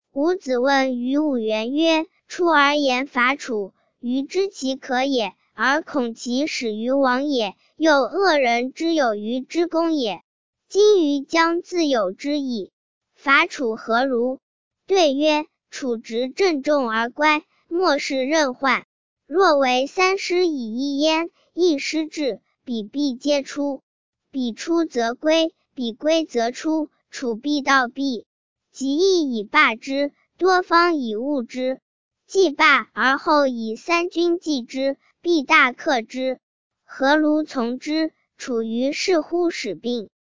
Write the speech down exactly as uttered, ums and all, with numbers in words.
伍子问于武元曰：出而言伐楚，余知其可也，而恐其始于亡也，又恶人之有余之功也。今余将自有之矣，伐楚何如？对曰：楚直郑重而乖，莫使任患。若为三师以一焉，一师至，彼必皆出。彼出则归，彼归则出，楚必道毕。及义以罢之，多方以误之。既罢而后以三军继之，必大克之。何如从之？楚于是乎使病。